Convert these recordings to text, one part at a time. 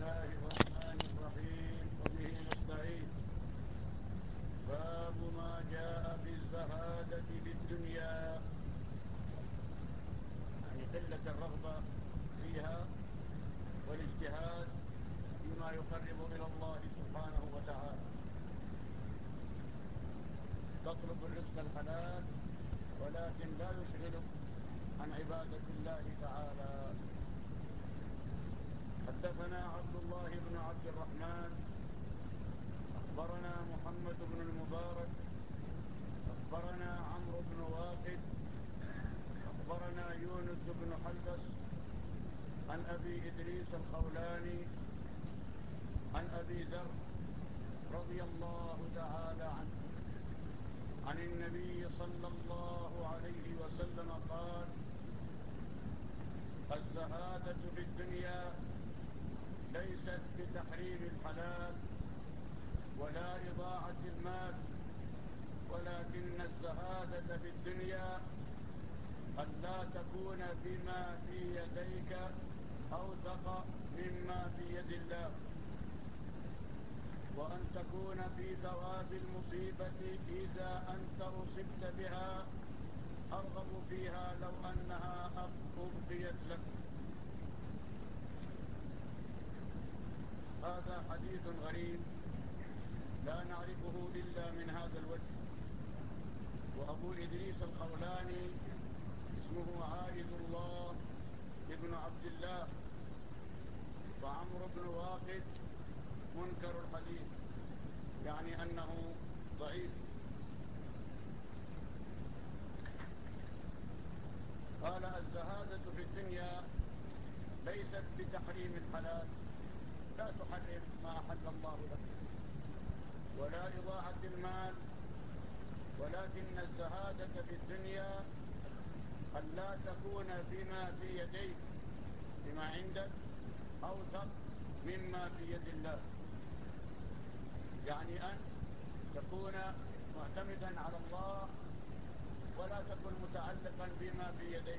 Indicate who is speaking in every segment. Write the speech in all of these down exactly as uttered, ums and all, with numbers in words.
Speaker 1: الله الرحمن الرحيم وبه نستعين. باب ما جاء في الزهادة في الدنيا، يعني قلة الرغبة فيها والاجتهاد فيما يقرب إلى الله سبحانه وتعالى. تطلب الرزق الحلال ولكن لا يشغلك عن عبادة الله تعالى. حدثنا عبد الله بن عبد الرحمن أخبرنا محمد بن المبارك أخبرنا عمرو بن واقد أخبرنا يونس بن حلبس عن أبي إدريس الخولاني عن أبي ذر رضي الله تعالى عنه عن النبي صلى الله عليه وسلم قال: الزهادة في الدنيا ليست بتحريم الحلال ولا إضاعة المال، ولكن الزهادة في الدنيا أن لا تكون بما في يديك أوثق مما في يد الله، وأن تكون في ثواب المصيبة إذا أنت أصبت بها أرغب فيها لو أنها أبقيت لك. هذا حديث غريب لا نعرفه إلا من هذا الوجه. وأبو إدريس الخولاني اسمه عائذ الله ابن عبد الله، وعمرو بن واقد منكر الحديث، يعني أنه ضعيف. قال: الزهادة في الدنيا ليست بتحريم الحلال، لا تحرم ما أحل الله لك، ولا إضاعة المال، ولكن الزهادة في الدنيا أن لا تكون بما في يديك، بما عندك، أوثق مما في يد الله، يعني أن تكون معتمدا على الله ولا تكن متعلقا بما في يديك.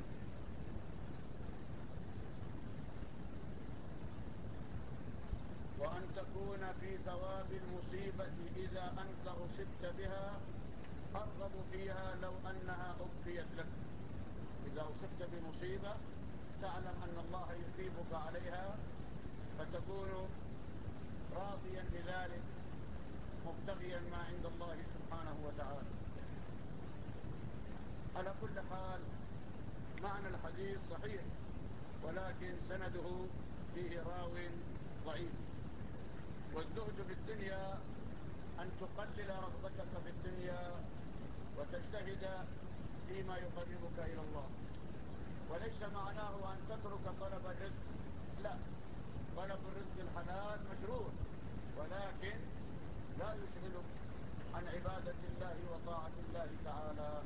Speaker 1: وأن تكون في ثواب المصيبة إذا أنت أصبت بها أرغب فيها لو أنها أبقيت لك. إذا أصبت بمصيبة تعلم أن الله يثيبك عليها، فتكون راضيا بذلك مبتغيا ما عند الله سبحانه وتعالى. على كل حال معنى الحديث صحيح، ولكن سنده فيه راو ضعيف. والزهد في الدنيا أن تقلل رغبتك في الدنيا وتجتهد فيما يقربك إلى الله، وليس معناه أن تترك طلب الرزق، لا، طلب الرزق الحلال مشروع، ولكن لا يشغلك عن عبادة الله وطاعة الله تعالى.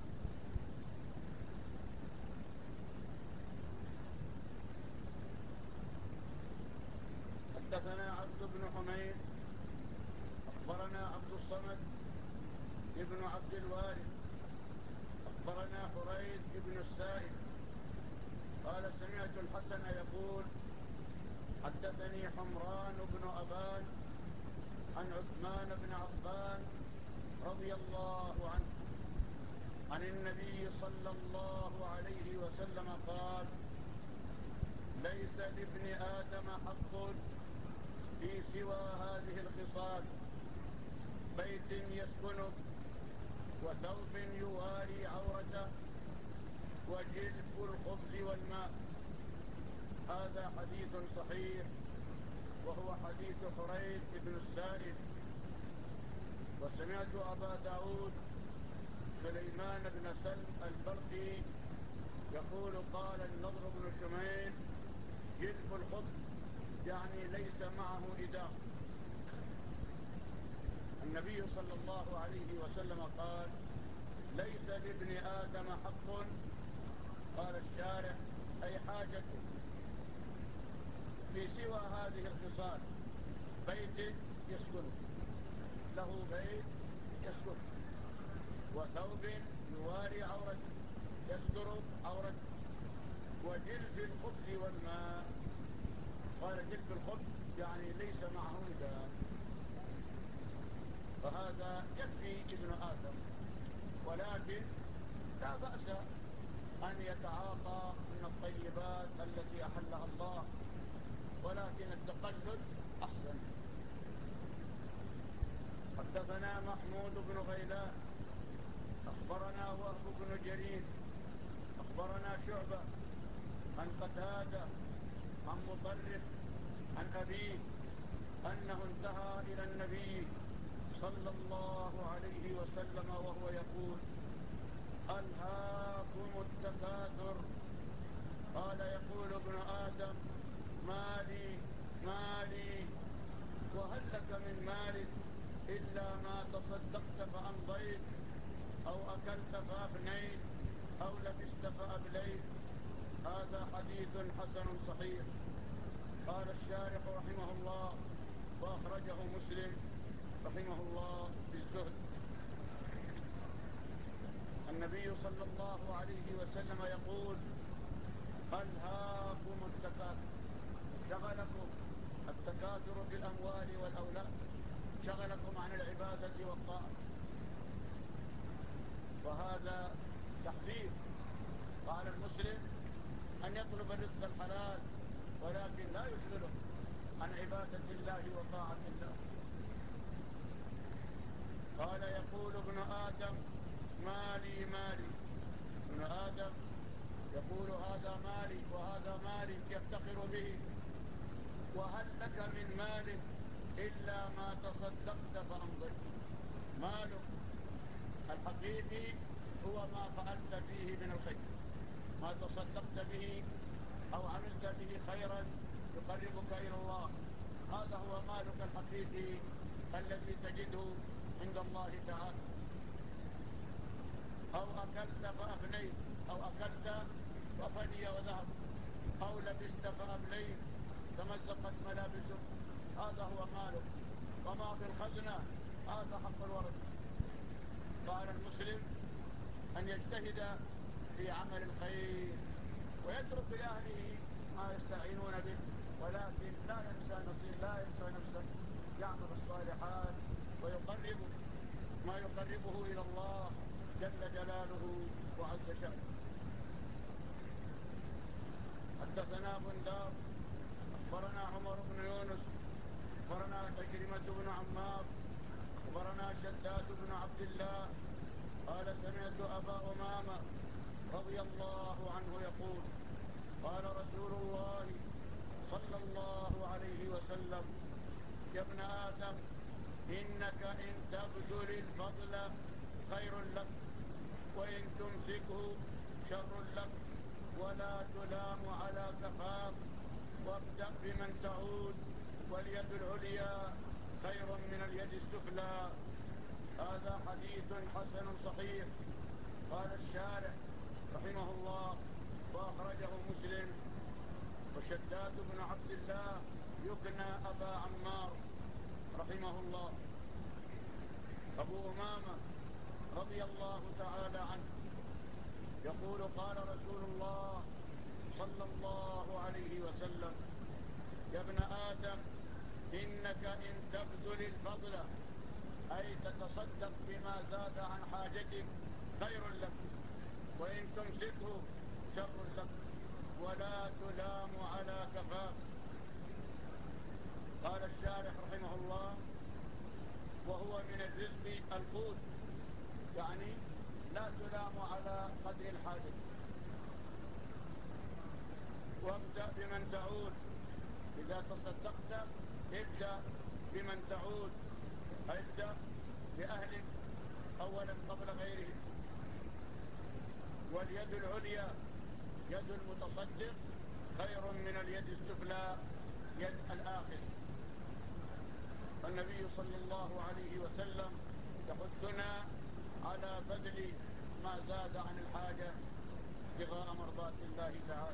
Speaker 1: حدثنا عبد بن حميد أخبرنا عبد الصمد ابن عبد الوارث أخبرنا حريث ابن السائب قال: سمعت الحسن يقول: حدثني حمران بن أبان عن عثمان بن عفان رضي الله عنه عن النبي صلى الله عليه وسلم قال: ليس لابن آدم حق في سوى هذه الخصال: بيت يسكنه، وثوب يواري عورته، وجلف الخبز والماء. هذا حديث صحيح، وهو حديث حريث بن السائب. وسمعت أبا داود سليمان بن سلم البلقي يقول: قال النضر بن شميل: جلف الخبز يعني ليس معه إدام. النبي صلى الله عليه وسلم قال: ليس لابن آدم حق، قال الشارع أي حاجته، في سوى هذه الخصال: بيت يسكنه، له بيت يسكنه، وثوب يواري عورته يستر عورته، وجلف الخبز والماء. قال جلد الخبز يعني ليس معهودا، فهذا يكفي ابن آدم، ولكن لا بأس أن يتعاطى من الطيبات التي أحلها الله، ولكن التقلل أحسن. حدثنا محمود بن غيلان أخبرنا وهب بن جرير أخبرنا شعبة عن قتادة عن مطرف عن أبيه أنه انتهى إلى النبي صلى الله عليه وسلم وهو يقول: ألهاكم التكاثر. قال يقول ابن آدم: مالي مالي، وهل لك من مال إلا ما تصدقت فأمضيت، أو أكلت فأفنيت، أو لبست فأبليت. هذا حديث حسن صحيح. قال الشارح رحمه الله: وأخرجه مسلم رحمه الله في الزهد. النبي صلى الله عليه وسلم يقول: ألهاكم التكاثر. شغلكم التكاثر في الأموال والأولاد، شغلكم عن العبادة والطاعة، وهذا تحذير. قال المسلم أن يطلب الرزق الحلال، ولكن لا يشغله عن عبادة الله وطاعة الله. قال يقول ابن آدم: مالي مالي. ابن آدم يقول: هذا مالي وهذا مالي، يفتخر به. وهل لك من مال إلا ما تصدقت فأمضيت. مالك الحقيقي هو ما فعلت فيه من الخير، ما تصدقت به أو عملت به خيرا يقربك إلى الله، هذا هو مالك الحقيقي الذي تجده عند الله تعالى. أو أكلت فأفنيت، أو أكلت ففني وذهب، أو لبست فأبليت تمزقت ملابسك، هذا هو مالك. وما في الخزنة هذا حق الورث. قال المسلم أن يجتهد في عمل الخير ويترك لأهله ما يستعينون به، ولكن لا ينسى نصير لا ينسى نفسه، يعمل الصالحات ويقرب ما يقربه إلى الله جل جلاله وعز شأنه. حدثنا بندار أخبرنا عمر بن يونس أخبرنا تكرمة بن عمار أخبرنا شداد بن عبد الله قال: سمعت أبا أمامة رضي الله عنه يقول: قال رسول الله صلى الله عليه وسلم: يا ابن آدم، إنك إن تبذل الفضل خير لك، وإن تمسكه شر لك، ولا تلام على كفاف، وابدأ بمن تعود، واليد العليا خير من اليد السفلى. هذا حديث حسن صحيح. قال الشارح رحمه الله: وأخرجه مسلم. وشداد بن عبد الله يكنى أبا عمار رحمه الله. أبو أمامة رضي الله تعالى عنه يقول: قال رسول الله صلى الله عليه وسلم: يا ابن آدم، إنك إن تبذل الفضل، أي تتصدق بما زاد عن حاجتك، خير لك، وإن تمسكه شر لك، ولا تلام على كفاف. قال الشارح رحمه الله: وهو من الرزق القوت، يعني لا تلام على قدر الحاجة. وابدأ بمن تعود، إذا تصدقت ابدأ بمن تعود، ابدأ بأهلك أولا قبل غيرهم. واليد العليا يد المتصدق خير من اليد السفلى يد الآخذ. النبي صلى الله عليه وسلم يحثنا على بذل ما زاد عن الحاجة ابتغاء مرضات الله تعالى.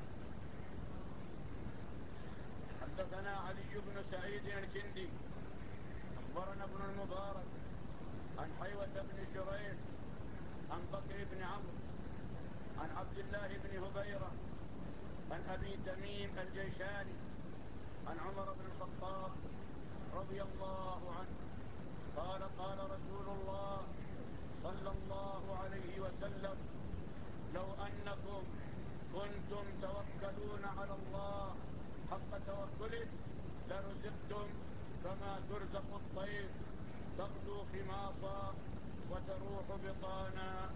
Speaker 1: حدثنا علي بن سعيد الكندي أخبرنا ابن المبارك عن حيوة بن شريح عن بكر بن عمرو عن عبد الله بن هبيرة عن أبي تميم الجيشاني عن عمر بن الخطاب رضي الله عنه قال قال رسول الله صلى الله عليه وسلم لو أنكم كنتم توكلون على الله حق توكله لرزقتم كما ترزق الطير تغدو خماصا وتروح بطانا.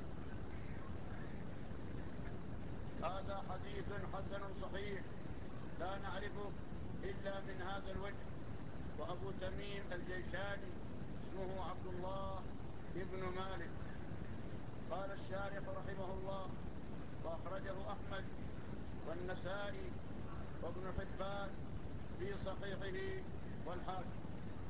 Speaker 1: هذا حديث حسن صحيح لا نعرفه إلا من هذا الوجه. وأبو تميم الجيشاني اسمه عبد الله ابن مالك. قال الشارح رحمه الله وأخرجه أحمد والنسائي وابن حبان في صحيحه والحاكم.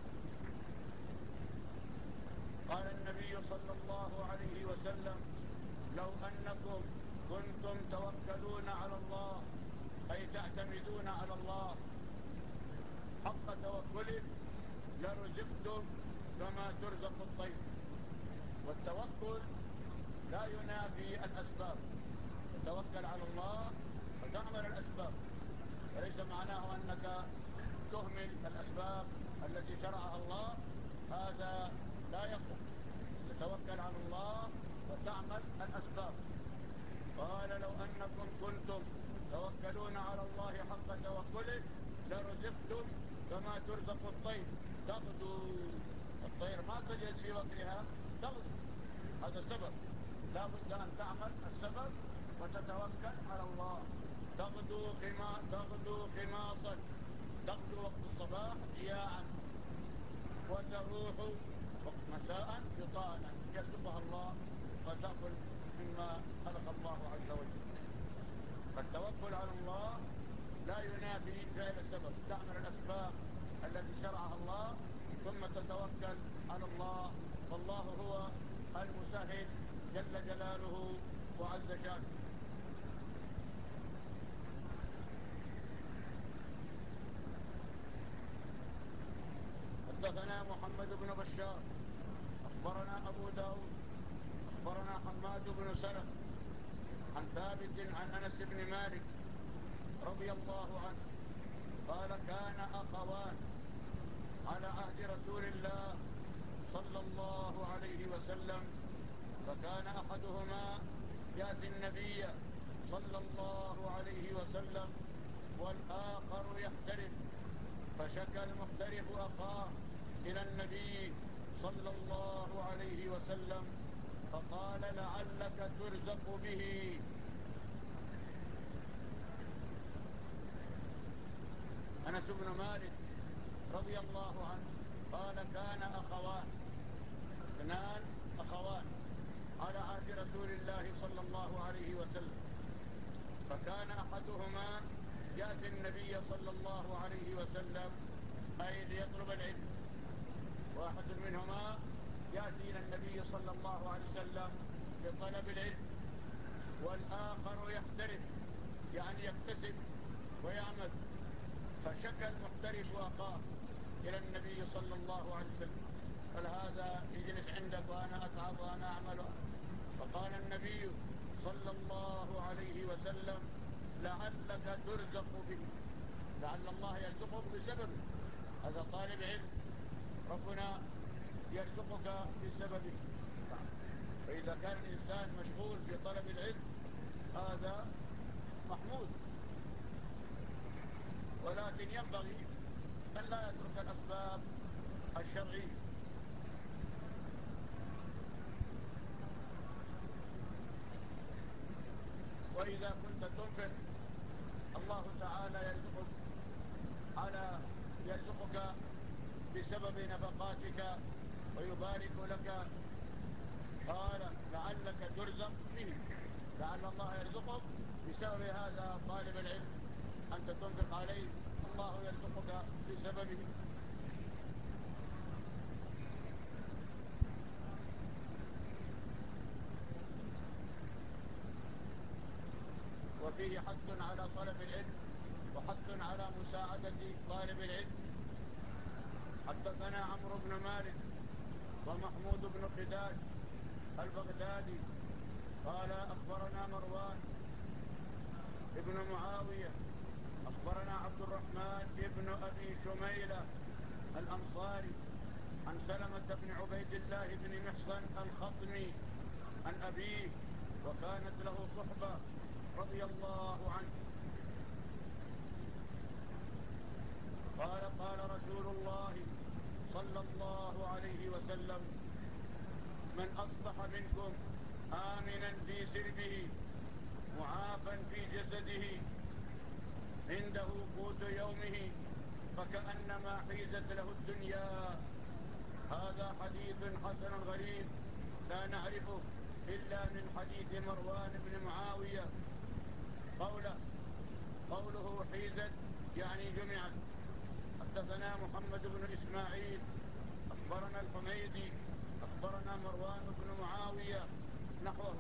Speaker 1: قال النبي صلى الله عليه وسلم لو أنكم كنتم توكلون على الله أي تعتمدون على الله حق توكله لرزقتم كما ترزق الطير. والتوكل لا ينافي الأسباب. تتوكل على الله وتعمل الأسباب، وليس معناه أنك تهمل الأسباب التي شرعها الله، هذا لا يصح. تتوكل على الله وتعمل الأسباب. قال لو أنكم كنتم توكلون على الله حق توكله لرزقتم كما ترزق الطير تغدو. الطير ما تجلس في وكرها، تغدو. هذا السبب، لا بد أن تعمل السبب وتتوكل على الله. تغدو خما تغدو خماصا، تغدو وقت الصباح جياعا، وتروح وقت مساء بطانا، يرزقها الله وتأكل مما خلق الله عز وجل. فالتوكل على الله لا ينافي فعل السبب. تعمل الأسباب التي شرعها الله ثم تتوكل على الله، والله هو المسهل جل جلاله وعز شانه. حدثنا محمد بن بشار أخبرنا أبو داود أخبرنا حماد بن سلمة عن ثابت عن أنس بن مالك رضي الله عنه قال كان أخوان على عهد رسول الله صلى الله عليه وسلم، فكان أحدهما يأتي النبي صلى الله عليه وسلم والآخر يحترف، فشكى المحترف أخاه إلى النبي صلى الله عليه وسلم فقال لعلك ترزق به. أنس بن مالك رضي الله عنه قال كان أخوان، اثنان أخوان على عهد رسول الله صلى الله عليه وسلم، فكان أحدهما يأتي النبي صلى الله عليه وسلم أي ليطلب العلم، واحد منهما يأتي إلى النبي صلى الله عليه وسلم لطلب العلم، والآخر يحترف يعني يكتسب ويعمل. فشكى المحترف أخاه إلى النبي صلى الله عليه وسلم، قال هذا يجلس عندك وأنا أتعب وأنا أعمل. فقال النبي صلى الله عليه وسلم لعلك ترزق به، لعل الله يرزقك بسببه. هذا طالب علم ربنا يرزقك بسببه. فإذا كان الإنسان مشغول في طلب العلم هذا محمود، ولكن ينبغي أن لا يترك الأسباب الشرعية. وإذا كنت تنفق الله تعالى يرزقك على يرزقك بسبب نفقاتك ويبارك لك. قال لعلك ترزق به، لعل الله يرزقك بسبب هذا طالب العلم، أنت تنفق عليه الله يرزقك بسببه. وفيه حث على طلب العلم وحث على مساعدة طالب العلم. حدثنا عمرو بن مالك ومحمود بن خداج البغدادي قال أخبرنا مروان ابن معاوية أخبرنا عبد الرحمن ابن أبي شميلة الأنصاري عن سلمة بن عبيد الله بن محصن الخطمي عن أبيه وكانت له صحبة رضي الله عنه قال قال رسول الله صلى الله عليه وسلم: من أصبح منكم آمنا في سربه معافا في جسده عنده قوت يومه فكأنما حيزت له الدنيا. هذا حديث حسن غريب لا نعرفه إلا من حديث مروان بن معاوية. قوله قوله حيزت يعني جمعت. حدثنا محمد بن إسماعيل أخبرنا الحميدي أخبرنا مروان بن معاوية نحوه.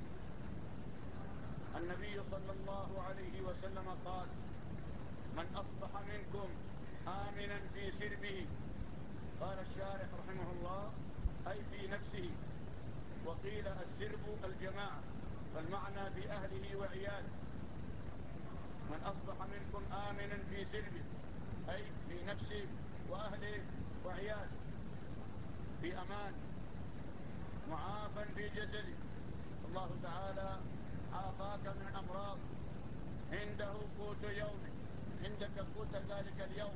Speaker 1: النبي صلى الله عليه وسلم قال: من أصبح منكم آمنا في سربه. قال الشارح رحمه الله: أي في نفسه. وقيل السرب الجماعة، فالمعنى في أهله وعياله. من أصبح منكم آمنا في سربه أي في نفسه وأهله وعياله، في أمان، معافا في جسده. الله تعالى عافاك من أمراض، عنده قوت يومه، عندك قوت ذلك اليوم،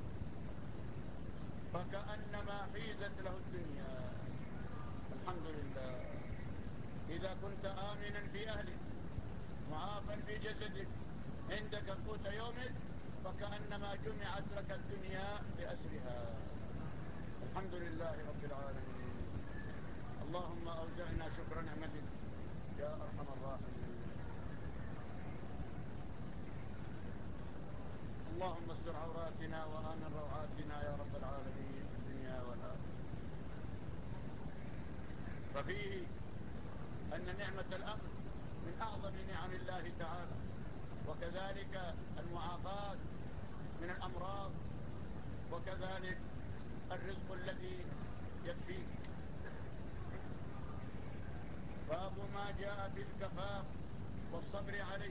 Speaker 1: فكأنما حيزت له الدنيا. الحمد لله. إذا كنت آمنا في أهلك معافا في جسدك عندك قوت يومك فكأنما جمعت لك الدنيا بأسرها. الحمد لله رب العالمين. اللهم أوزعنا شكر نعمتك يا أرحم الراحمين. اللهم استر عوراتنا وآمن روعاتنا يا رب العالمين في الدنيا والآخرة. ففيه أن نعمة الأمن من أعظم نعم الله تعالى، وكذلك المعافاة من الأمراض، وكذلك الرزق الذي يكفيك. باب ما جاء في الكفاف والصبر عليه.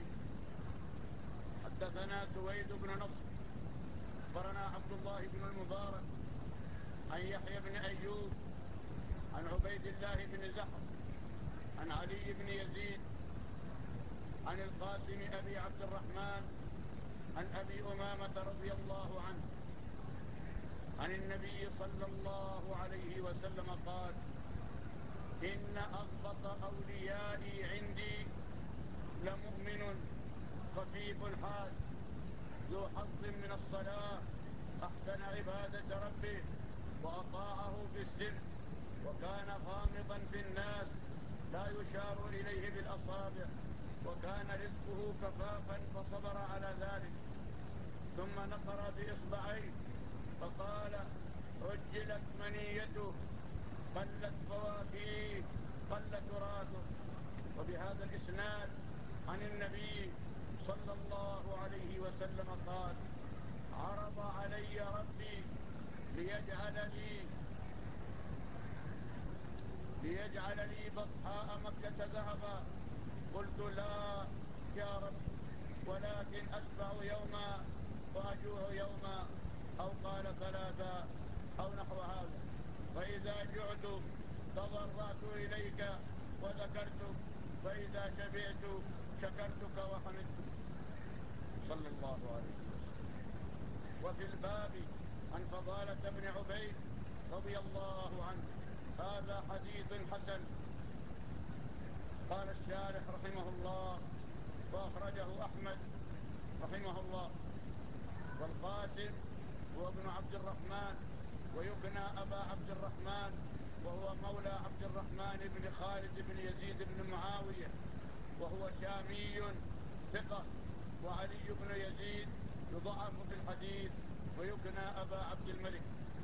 Speaker 1: حدثنا سويد بن نصر أخبرنا عبد الله بن المبارك عن يحيى بن أيوب عن عبيد الله بن زحر عن علي بن يزيد عن القاسم أبي عبد الرحمن عن أبي أمامة رضي الله عنه عن النبي صلى الله عليه وسلم قال: إن أضبط أوليائي عندي لمؤمن خفيف الحال ذو حظ من الصلاة أحسن عبادة ربه وأطاعه في السر وكان غامضا في الناس لا يشار إليه بالأصابع وكان رزقه كفافا فصبر على ذلك. ثم نقر بإصبعيه فقال: عجلت منيته قلت فواكيه قل تراثه. وبهذا الإسناد عن النبي صلى الله عليه وسلم قال: عرض علي ربي ليجعل لي ليجعل لي بطحاء مكة ذهبا، قلت لا يا رب، ولكن أشبع يوما وأجوع يوما، أو قال ثلاثا أو نحو هذا. فإذا جعت تضرعت إليك وذكرتك، فإذا شبعت شكرتك وحمدتك. صلى الله عليه وسلم. وفي الباب عن فضالة بن عبيد رضي الله عنه: هذا حديث حسن. قال الشارح رحمه الله: وأخرجه أحمد رحمه الله. والقاسم هو ابن عبد الرحمن ويكنى أبا عبد الرحمن، وهو مولى عبد الرحمن بن خالد بن يزيد بن معاوية، وهو شامي ثقة. وعلي بن يزيد يضعف في الحديث ويكنى أبا عبد الملك.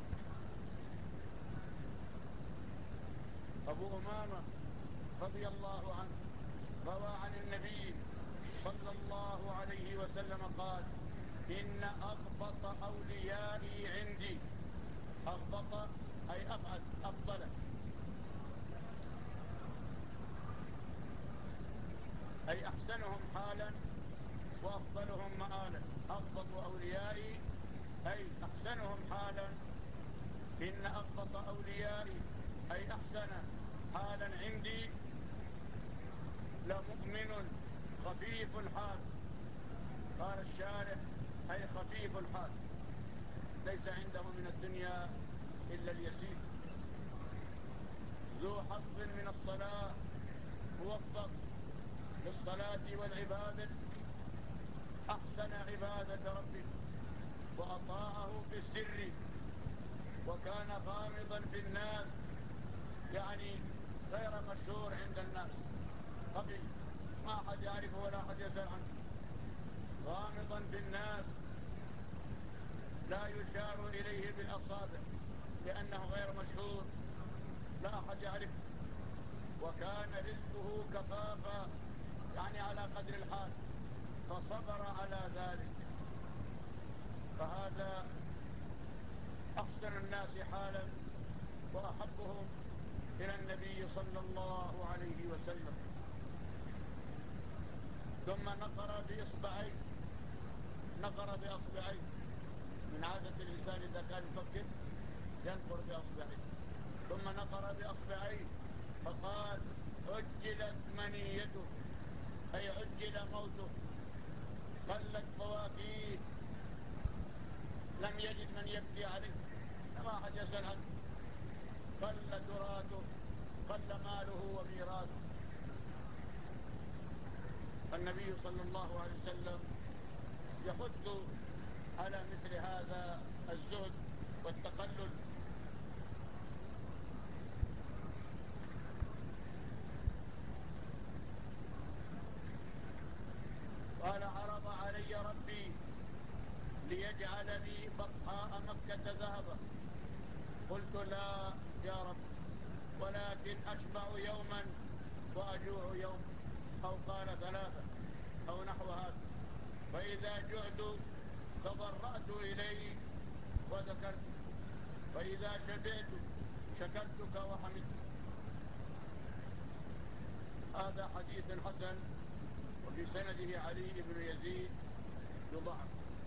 Speaker 1: أبو أمامة رضي الله عنه روى عن النبي صلى الله عليه وسلم قال: إن أغبط أوليائي عندي. أغبط أي أبعد، أفضل، أي أحسنهم حالا وأفضلهم مآلا. أضبط أوليائي أي أحسنهم حالا. إن أضبط أوليائي أي أحسن حالا عندي لمؤمن خفيف الحال. قال الشارح أي خفيف الحال، ليس عنده من الدنيا إلا اليسير، ذو حظ من الصلاة، موفق للصلاة والعبادة، أحسن عبادة ربه وأطاعه في السر، وكان غامضا في الناس، يعني غير مشهور عند الناس، خفي ما أحد يعرفه ولا أحد يسأل عنه، غامضا في الناس لا يشار إليه بالأصابع لأنه غير مشهور لا أحد يعرفه، وكان رزقه كفافا يعني على قدر الحال، فصبر على ذلك. فهذا أحسن الناس حالا وأحبهم إلى النبي صلى الله عليه وسلم. ثم نقر بإصبعيه، نقر بأصبعيه، من عادة الإنسان إذا كان يفكر ينقر بأصبعيه، ثم نقر بأصبعيه فقال عجلت منيته أي عجل موته، قلت فواكيه، لم يجد من يبكي عليه، ما أحد يسأل عنه، قل تراثه، قل ماله وميراثه. النبي صلى الله عليه وسلم يحث على مثل هذا الزهد والتقلل. قال عرض علي ربي ليجعل لي بطحاء مكة ذهبا، قلت لا يا رب، ولكن أشبع يوما وأجوع يوم، أو قال ثلاثة أو نحو هذا، فإذا جعت تضرأت إليك وذكرت، فإذا شبعت شكرتك وحمدتك. هذا حديث حسن، وفي سنده علي بن يزيد يضعف.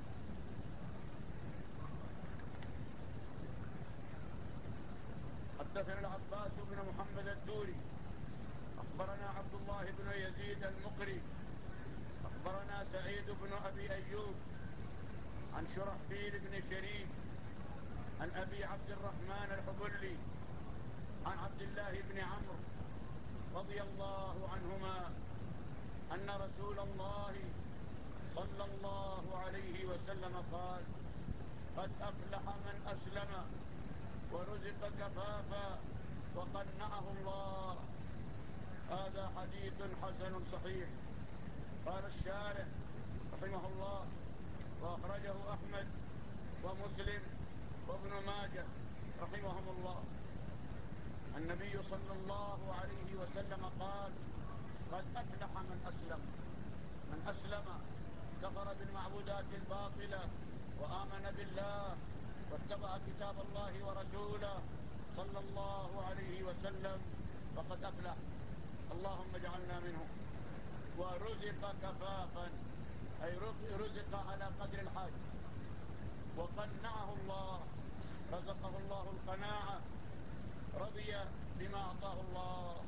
Speaker 1: حدثنا العباس بن محمد الدوري أخبرنا عبد الله بن يزيد المقري أخبرنا سعيد بن أبي أيوب عن شرحبيل بن شريك عن أبي عبد الرحمن الحبلي عن عبد الله بن عمرو رضي الله عنهما أن رسول الله صلى الله عليه وسلم قال قد أفلح من أسلم ورزق كفافا وقنعه الله. هذا حديث حسن صحيح. قال الشارح رحمه الله وأخرجه أحمد ومسلم وابن ماجه رحمهم الله. النبي صلى الله عليه وسلم قال قد أفلح من أسلم. من أسلم كفر بالمعبودات الباطلة وآمن بالله واتبع كتاب الله ورسوله صلى الله عليه وسلم فقد أفلح، اللهم اجعلنا منهم. ورزق كفافا أي رزق على قدر الحاجة، وقنعه الله، رزقه الله القناعة، رضي بما أعطاه الله،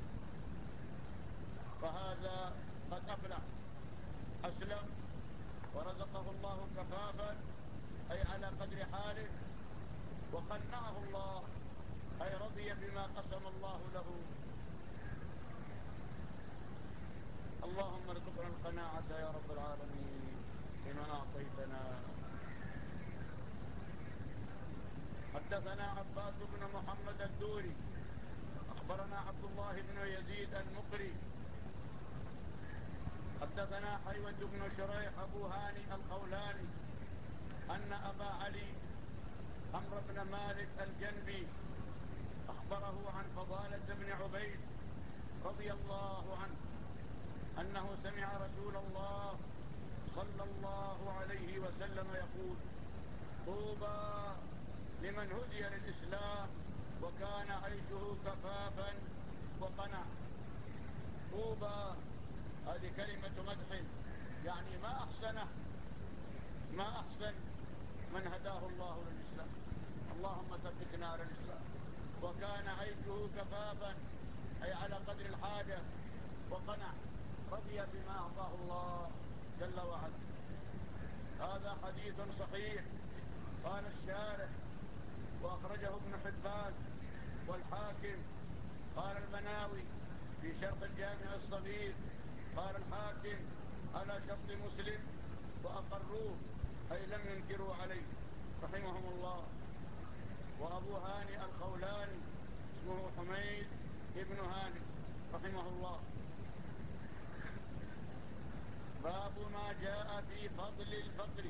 Speaker 1: فهذا قد أفلح. أسلم ورزقه الله كفافا أي على قدر حاله، وقنعه الله أي رضي بما قسم الله له. اللهم ارزقنا القناعة يا رب العالمين بما أعطيتنا. حدثنا عباس بن محمد الدوري أخبرنا عبد الله بن يزيد المقري حدثنا حيوة بن شريح أبو هاني الخولاني أن أبا علي عمرو بن مالك الجنبي أخبره عن فضالة بن عبيد رضي الله عنه أنه سمع رسول الله صلى الله عليه وسلم يقول طوبى لمن هدي للإسلام وكان عيشه كفافا وقنع. طوبى هذه كلمة مدح، يعني ما أحسنه ما أحسن من هداه الله للإسلام، اللهم ثبتنا على الإسلام. وكان عيشه كفافا، أي على قدر الحاجة، وقنع، رضي بما أعطاه الله جل وعلا. هذا حديث صحيح. قال الشارح وأخرجه ابن حبان والحاكم. قال المناوي في شرح الجامع الصغير، قال الحاكم على شرط مسلم وأقروه، أي لم ينكروا عليه رحمهم الله. وأبو هاني الخولاني اسمه حميد ابن هاني رحمه الله. باب ما جاء في فضل الفقر.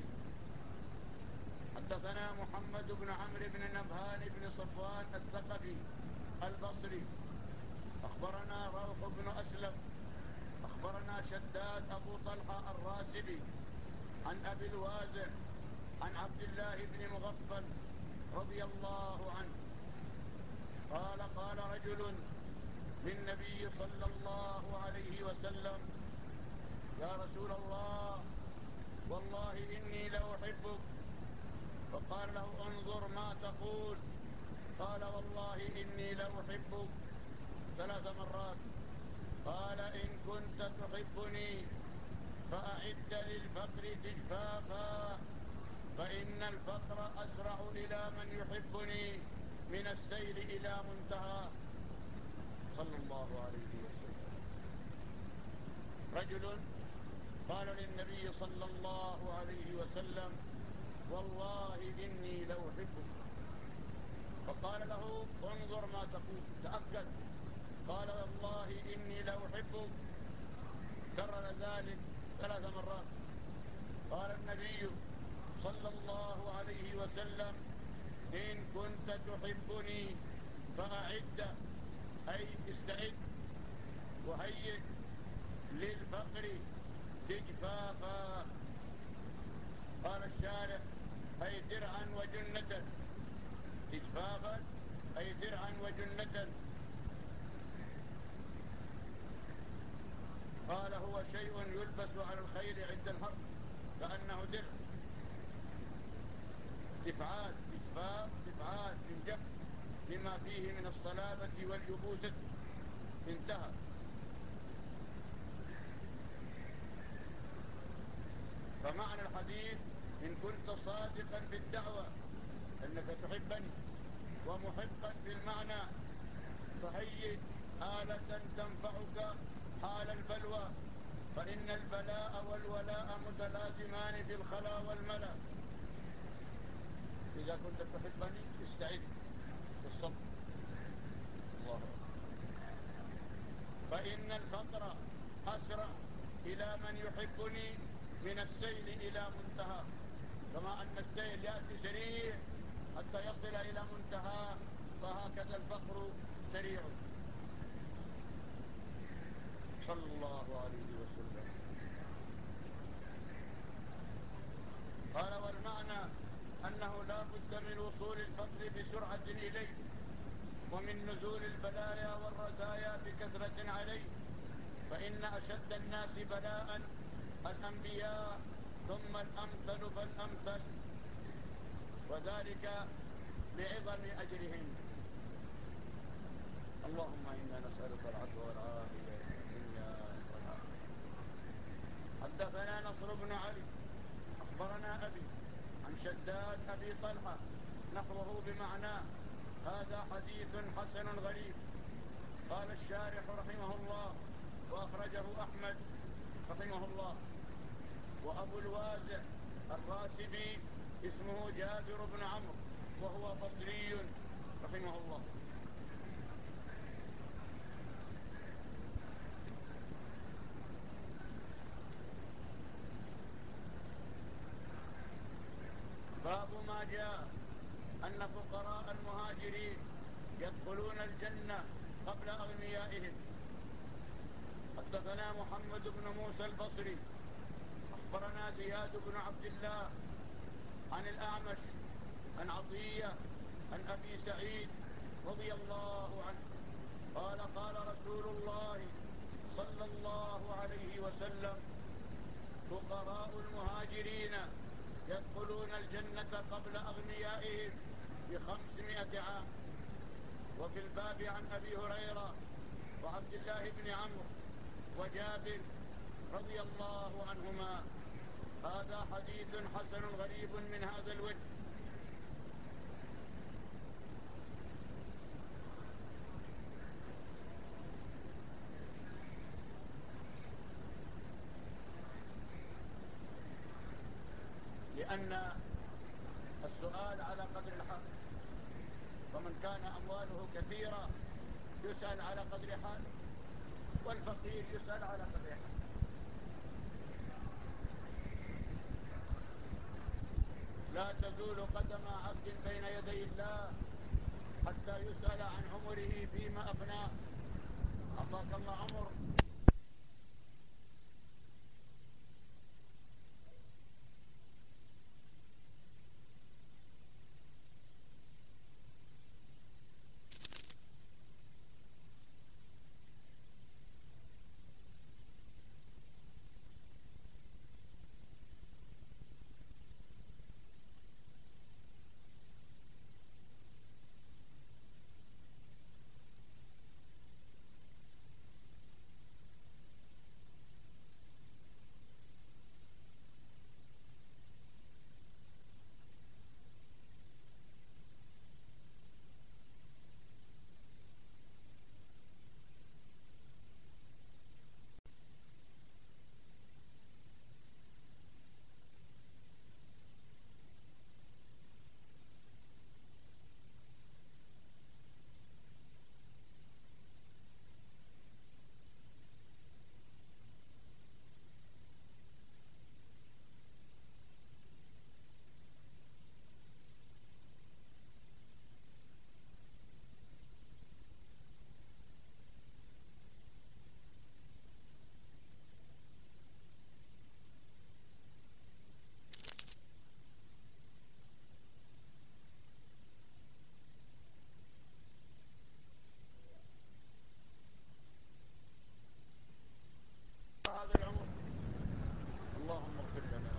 Speaker 1: حدثنا محمد بن عمرو بن نبهان بن صفوان الثقفي البصري أخبرنا روح بن أسلم أخبرنا شداد أبو طلحة الراسبي عن أبي الوازع عن عبد الله بن مغفل رضي الله عنه قال قال رجل للنبي صلى الله عليه وسلم: يا رسول الله، والله إني لأحبك. فقال له: انظر ما تقول. قال: والله إني لأحبك ثلاث مرات. قال: إن كنت تحبني فأعد للفقر تجفافا، فإن الفقر أسرع إلى من يحبني من السير إلى منتهى. صلى الله عليه وسلم. رجل قال للنبي صلى الله عليه وسلم: والله إني لأحبك. فقال له: انظر ما تقول، تأكد. قال: والله إني لأحبك. كرر ذلك ثلاث مرات. قال النبي صلى الله عليه وسلم: إن كنت تحبني فأعد، أي استعد وهيئ للفقر تجفافا. قال الشارح: أي درعا وجنة. تجفافا أي درعا وجنة. قال: هو شيء يلبس على الخيل عند الحرب كأنه درع. تفعال، تجفاف، تفعال من جف لما فيه من الصلابة واليبوسة. انتهى. فمعنى الحديث: إن كنت صادقا في الدعوة أنك تحبني ومحقا في المعنى، فهيئ آلة تنفعك حال البلوى، فإن البلاء والولاء متلازمان في الخلا والملا. إذا كنت تحبني استعد بالصبر. الله أكبر. فإن الفقر أسرع إلى من يحبني من السيل إلى منتهى، كما أن السيل يأتي سريع حتى يصل إلى منتهى، فهكذا الفقر سريع. صلى الله عليه وسلم. قال: والمعنى أنه لا بد من وصول الفقر بسرعة إليه، ومن نزول البلايا والرزايا بكثرة عليه، فإن أشد الناس بلاء الأنبياء، ثم الأمثل فالأمثل، وذلك لعظم أجرهم. اللهم إنا نسألك العفو والعافية في الدنيا والآخرة. حدثنا نصر بن علي أخبرنا أبي عن شداد أبي طلحة نحوه بمعناه. هذا حديث حسن غريب. قال الشارح رحمه الله: وأخرجه أحمد رحمه الله. وأبو الوازع الراسبي اسمه جابر بن عمرو وهو بصري رحمه الله. باب ما جاء أن فقراء المهاجرين يدخلون الجنة قبل أغنيائهم. حدثنا محمد بن موسى البصري أخبرنا زياد بن عبد الله عن الأعمش عن عطية عن أبي سعيد رضي الله عنه قال: قال رسول الله صلى الله عليه وسلم: فقراء المهاجرين يدخلون الجنة قبل أغنيائهم بخمسمائة عام. وفي الباب عن أبي هريرة وعبد الله بن عمرو وجابر رضي الله عنهما. هذا حديث حسن غريب من هذا الوجه. لأن السؤال على قدر الحق، فمن كان أمواله كثيرة يسأل على قدر حاله، والفقير يسأل على قدر حاله. لا تزول قدم عبد بين يدي الله حتى يسأل عن عمره فيما أفناه. أعطاك الله عمر هذا العمر. اللهم اغفر لنا.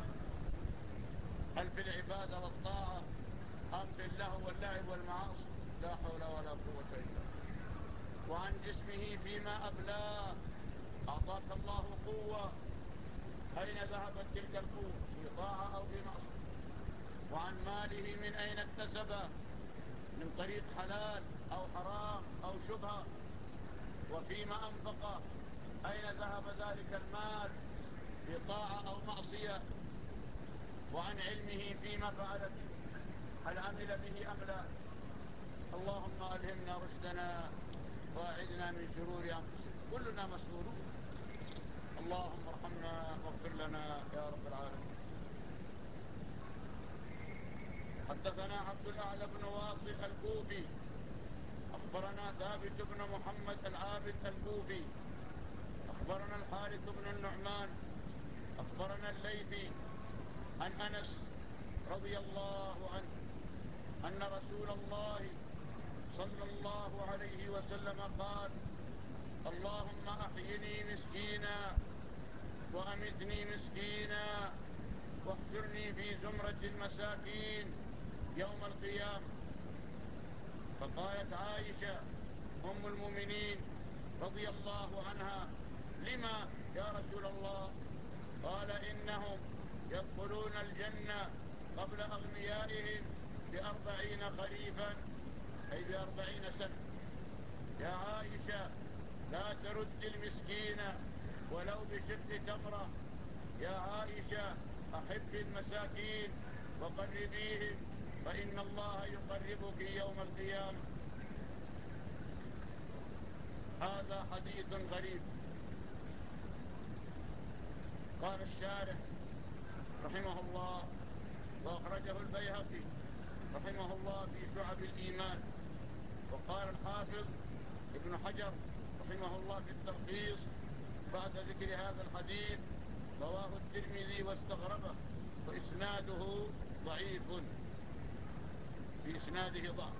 Speaker 1: هل في العبادة والطاعة أم في اللهو واللعب والمعاصي؟ لا حول ولا قوة إلا بالله. وعن جسمه فيما أبلاه. أعطاك الله قوة، أين ذهبت تلك القوة؟ في طاعة أو في معصية؟ وعن ماله من أين اكتسبه؟ من طريق حلال أو حرام أو شبهة؟ وفيما أنفقه؟ أين ذهب ذلك المال؟ في طاعة أو معصية؟ وعن علمه فيما فعل به، هل عمل به أم لا؟ اللهم ألهمنا رشدنا واعذنا من شرور أنفسنا. كلنا مسؤولون. اللهم ارحمنا واغفر لنا يا رب العالمين. حدثنا عبد الأعلى بن واصل الكوفي أخبرنا ثابت بن محمد العابد الكوفي أخبرنا الحارث بن النعمان أخبرنا الليثي عن أنس رضي الله عنه أن رسول الله صلى الله عليه وسلم قال: اللهم أحيني مسكينا وأمتني مسكينا واحشرني في زمرة المساكين يوم القيامة. فقالت عائشة أم المؤمنين رضي الله عنها: لما يا رسول الله؟ قال: إنهم يدخلون الجنة قبل أغنيائهم بأربعين خريفا، أي بأربعين سنة. يا عائشة لا ترد المسكين ولو بشق تمرة. يا عائشة أحب المساكين وقربيهم، فإن الله يقربك يوم القيامة. هذا حديث غريب. قال الشارح رحمه الله، وأخرجه البيهقي رحمه الله في شعب الإيمان. وقال الحافظ ابن حجر رحمه الله في التلخيص بعد ذكر هذا الحديث: رواه الترمذي واستغربه وإسناده ضعيف. في إسناده ضعف.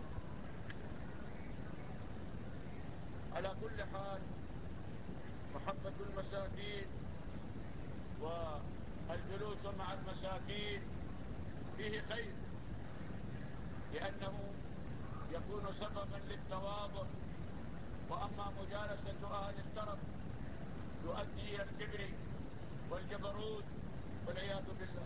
Speaker 1: على كل حال، محبة المساكين والجلوس مع المساكين فيه خير، لأنه يكون سببا للتواضع. وأما مجالسة أهل الترف يؤدي إلى الكبر والجبروت والعياذ بالله.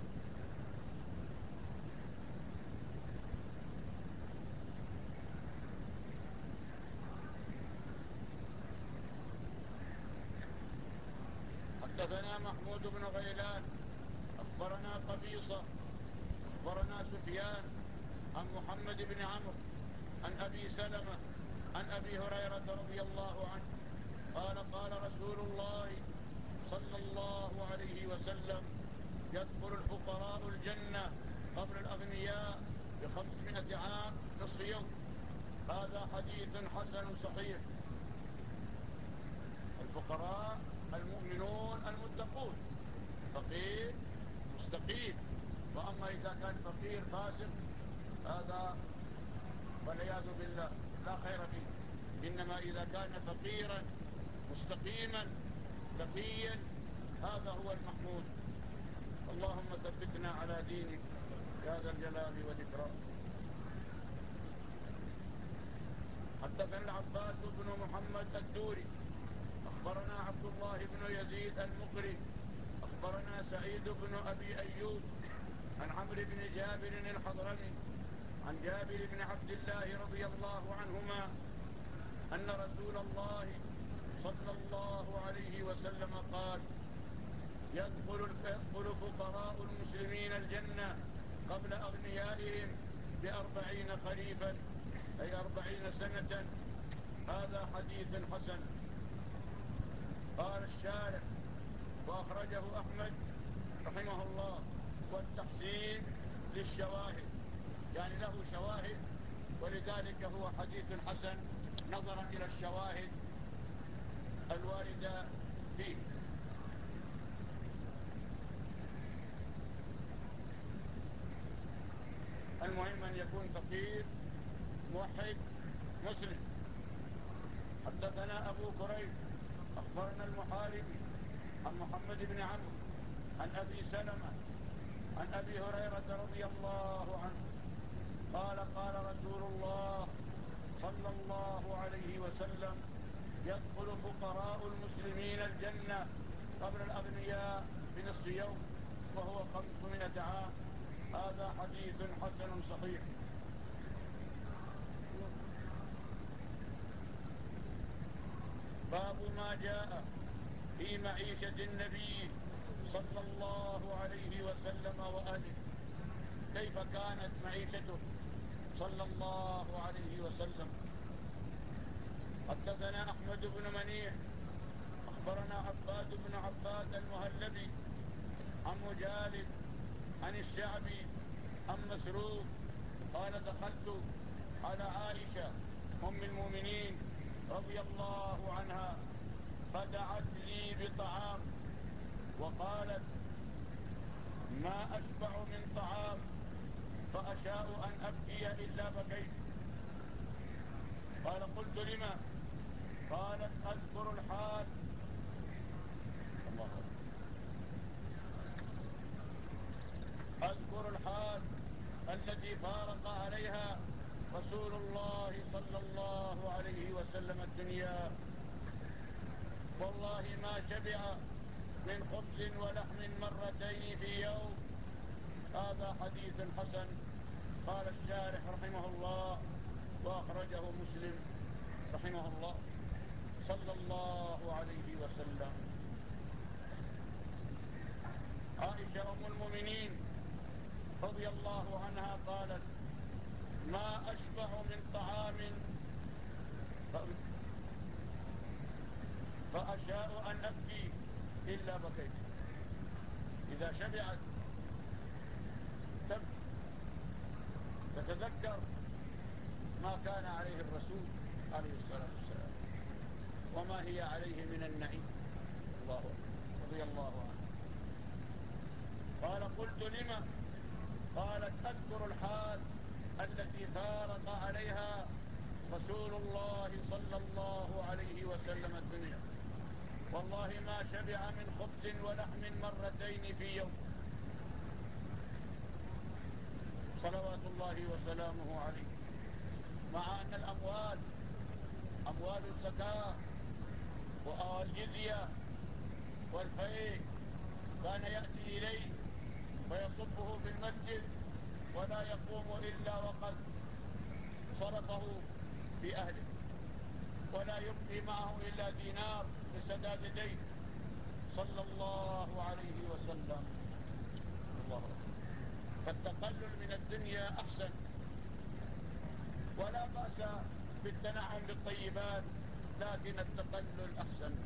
Speaker 1: حدثنا محمود بن غيلان أخبرنا قبيصة أخبرنا سفيان عن محمد بن عمرو عن أبي سلمة عن أبي هريرة رضي الله عنه قال قال رسول الله صلى الله عليه وسلم: يدخل الفقراء الجنة قبل الأغنياء بخمسمائة عام نصف يوم. هذا حديث حسن صحيح. الفقراء المؤمنون المتقون، فقير مستقيم. وأما إذا كان فقير فاسق هذا والعياذ بالله لا خير فيه. إنما إذا كان فقيرا مستقيما تقيا هذا هو المحمود. اللهم ثبتنا على دينك يا ذا الجلال والإكرام. حدثنا العباس بن محمد الدوري أخبرنا عبد الله بن يزيد المقري أخبرنا سعيد بن أبي أيوب عن عمرو بن جابر الحضرمي عن جابر بن عبد الله رضي الله عنهما أن رسول الله صلى الله عليه وسلم قال: يدخل يدخل فقراء المسلمين الجنة قبل أغنيائهم بأربعين خريفا، أي أربعين سنة. هذا حديث حسن. قال الشارح: وأخرجه أحمد رحمه الله. والتحسين للشواهد، يعني له شواهد، ولذلك هو حديث حسن نظرا إلى الشواهد الواردة فيه. المهم أن يكون فقير موحد مسلم. حدثنا أبو كريب أخبرنا المحاربي عن محمد بن عمرو عن أبي سلمة عن أبي هريرة رضي الله عنه قال: قال رسول الله صلى الله عليه وسلم: يدخل فقراء المسلمين الجنة قبل الأغنياء بنصف يوم، وهو خمسمائة عام. هذا حديث حسن صحيح. باب ما جاء في معيشة النبي صلى الله عليه وسلم وأهله. كيف كانت معيشته صلى الله عليه وسلم. حدثنا أحمد بن منيع أخبرنا عباد بن عباد المهلبي عن مجالد عن الشعبي عن مسروق قال: دخلت على عائشة أم المؤمنين رضي الله عنها فدعت لي بطعام وقالت: ما أشبع من طعام فأشاء أن أبكي إلا بكيت. قال: قلت: لما؟ قالت: أذكر الحال. الله أذكر الحال التي فارق عليها رسول الله صلى الله عليه وسلم الدنيا. والله ما شبع من خبز ولحم مرتين في يوم. هذا حديث حسن. قال الشارح رحمه الله: وأخرجه مسلم رحمه الله صلى الله عليه وسلم. عائشة أم المؤمنين رضي الله عنها قالت: ما أشبع من طعام فأشاء أن أبكي إلا بكيت. إذا شبعت تبكي، تتذكر ما كان عليه الرسول عليه الصلاة والسلام وما هي عليه من النعيم. الله رضي الله عنه. قال: قلت: لما؟ قالت: أذكر الحال التي فارق عليها رسول الله صلى الله عليه وسلم الدنيا. والله ما شبع من خبز ولحم مرتين في يوم. صلوات الله وسلامه عليه. مع أن الأموال أموال الزكاة والجزية والفيء كان يأتي إليه فيصبه في المسجد ولا يقوم إلا وقد صرفه في أهله، ولا يبقي معه إلا دينار لسداد الدين صلى الله عليه وسلم. الله أكبر. فالتقلل من الدنيا أحسن، ولا بأس بالتنعم بالطيبات، لكن التقلل أحسن.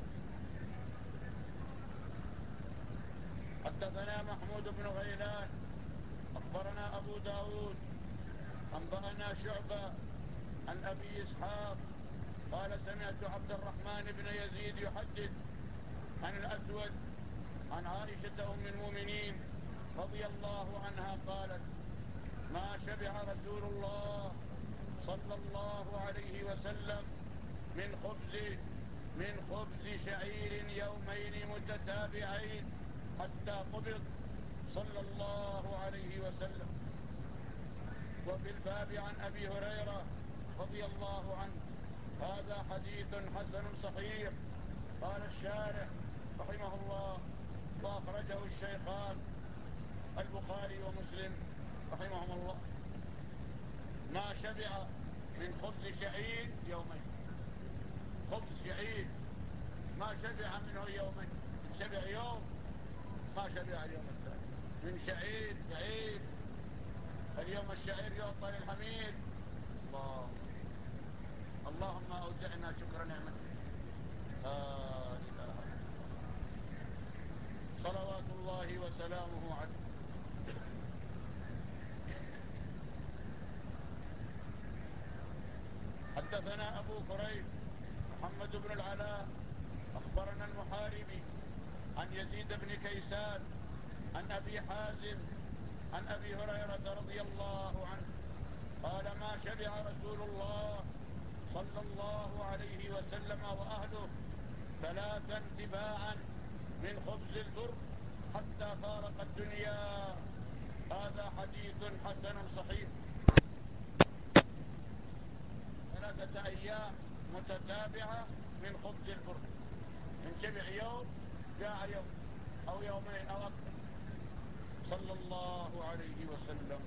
Speaker 1: حدثنا محمود بن غيلان أخبرنا أبو داود أنبأنا شعبة عن أبي إسحاق قال سمعت عبد الرحمن بن يزيد يحدث عن الأسود عن عائشة أم المؤمنين رضي الله عنها قالت ما شبع رسول الله صلى الله عليه وسلم من خبز من خبز شعير يومين متتابعين حتى قبض صلى الله عليه وسلم. وفي الباب عن أبي هريرة رضي الله عنه هذا حديث حسن صحيح. قال الشارح رحمه الله وأخرجه الشيخان البخاري ومسلم رحمهم الله. ما شبع من خبز شعير يومين، خبز شعير ما شبع منه يومين، شبع يوم ما شبع اليوم الثاني. من شعير شعير، اليوم الشعير يعطى للحميد. الله اللهم أودعنا شكر نعمتك. لا إله إلا الله صلوات الله وسلامه عليه. حدثنا أبو كريب محمد بن العلاء أخبرنا المحاربي عن يزيد بن كيسان عن أبي حازم عن أبي هريرة رضي الله عنه قال ما شبع رسول الله صلى الله عليه وسلم وأهله ثلاثا تباعا من خبز البر حتى فارق الدنيا. هذا حديث حسن صحيح. ثلاثة أيام متتابعة من خبز البر، من شبع يوم جاء يوم أو يومين أو أكثر صلى الله عليه وسلم.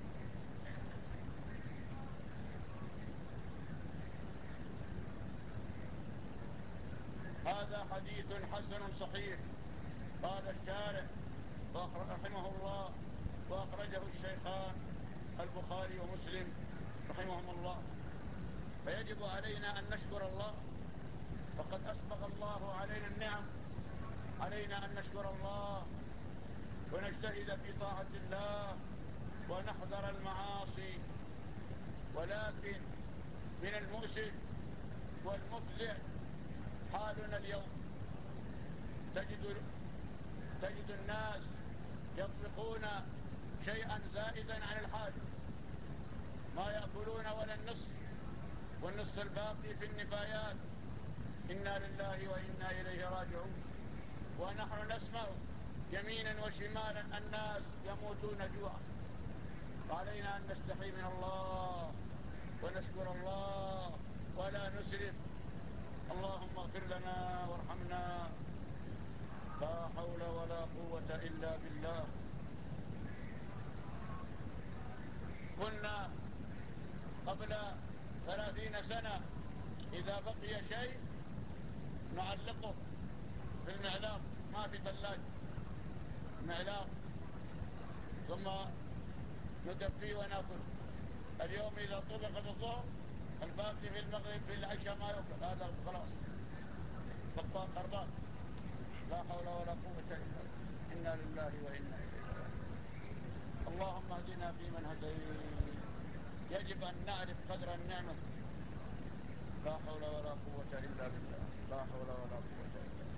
Speaker 1: هذا حديث حسن صحيح. قال الشارح رحمه الله وأخرجه الشيخان البخاري ومسلم رحمهم الله. فيجب علينا أن نشكر الله، فقد أسبغ الله علينا النعم، علينا أن نشكر الله ونجتهد في طاعة الله ونحذر المعاصي. ولكن من المؤسف والمفزع حالنا اليوم، تجد تجد الناس يطبخون شيئا زائدا عن الحاجة، ما يأكلون ولا النصف، والنصف الباقي في النفايات. إنا لله وإنا إليه راجعون. ونحن نسمع يمينا وشمالا الناس يموتون جوعا. علينا أن نستحي من الله ونشكر الله ولا نسرف. اللهم اغفر لنا وارحمنا. لا حول ولا قوة إلا بالله. كنا قبل ثلاثين سنة إذا بقي شيء نعلقه في المعلاق، ما في ثلاجة، معلاق، ثم ندفيه ونأكل. اليوم إذا طبق بالظهر الباقي في المغرب في العشاء ما يأكل، هذا خلاص بطان خربان. لا حول ولا قوة إلا بالله. إنا لله وإنا إليه راجعون. اللهم اهدنا فيمن هديت. يجب أن نعرف قدر النعمة. لا حول ولا قوة إلا بالله. لا حول ولا قوة إلا بالله.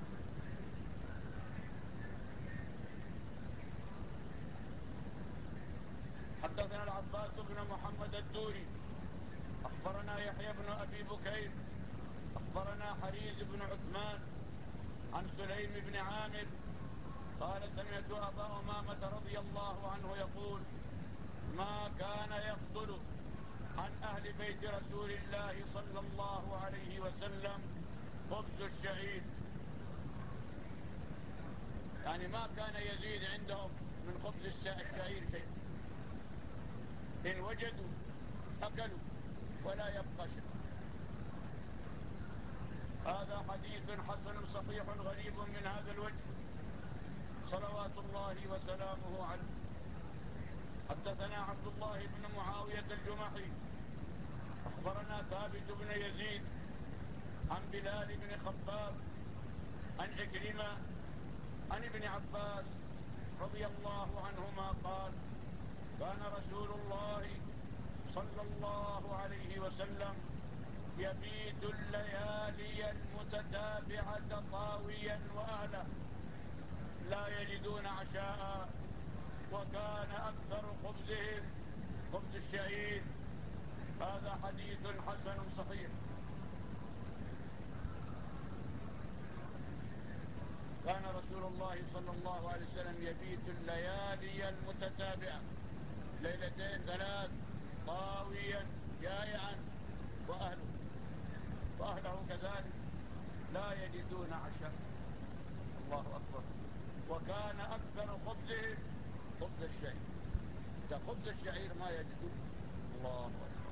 Speaker 1: حدثنا العباس بن محمد الدوري أخبرنا يحيى بن أبي بكير أخبرنا حريز بن عثمان عن سليم بن عامر قال سمعت أبا أمامة رضي الله عنه يقول ما كان يفضل عن أهل بيت رسول الله صلى الله عليه وسلم خبز الشعير، يعني ما كان يزيد عندهم من خبز الشعير شيء، إن وجدوا أكلوا ولا يبقى شيء. هذا حديث حسن صحيح غريب من هذا الوجه صلوات الله وسلامه عليه. حدثنا عبد الله بن معاوية الجمحي أخبرنا ثابت بن يزيد عن بلال بن خباب عن عكرمة عن ابن عباس رضي الله عنهما قال كان رسول الله صلى الله عليه وسلم يبيت الليالي المتتابعة طاويا وأهله لا يجدون عشاء، وكان أكثر خبزهم خبز الشعير. هذا حديث حسن صحيح. كان رسول الله صلى الله عليه وسلم يبيت الليالي المتتابعة، ليلتين ثلاث، طاويا جائعا، وأهله وأهله كذلك لا يجدون عشاء. الله أكبر. وكان أكثر خبزهم خبز الشعير، خبز الشعير ما يجدون. الله أكبر.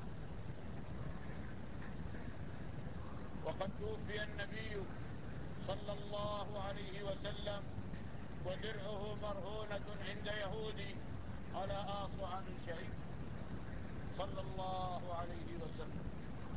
Speaker 1: وقد توفي النبي صلى الله عليه وسلم ودرعه مرهونة عند يهودي على آصع من شعير صلى الله عليه وسلم.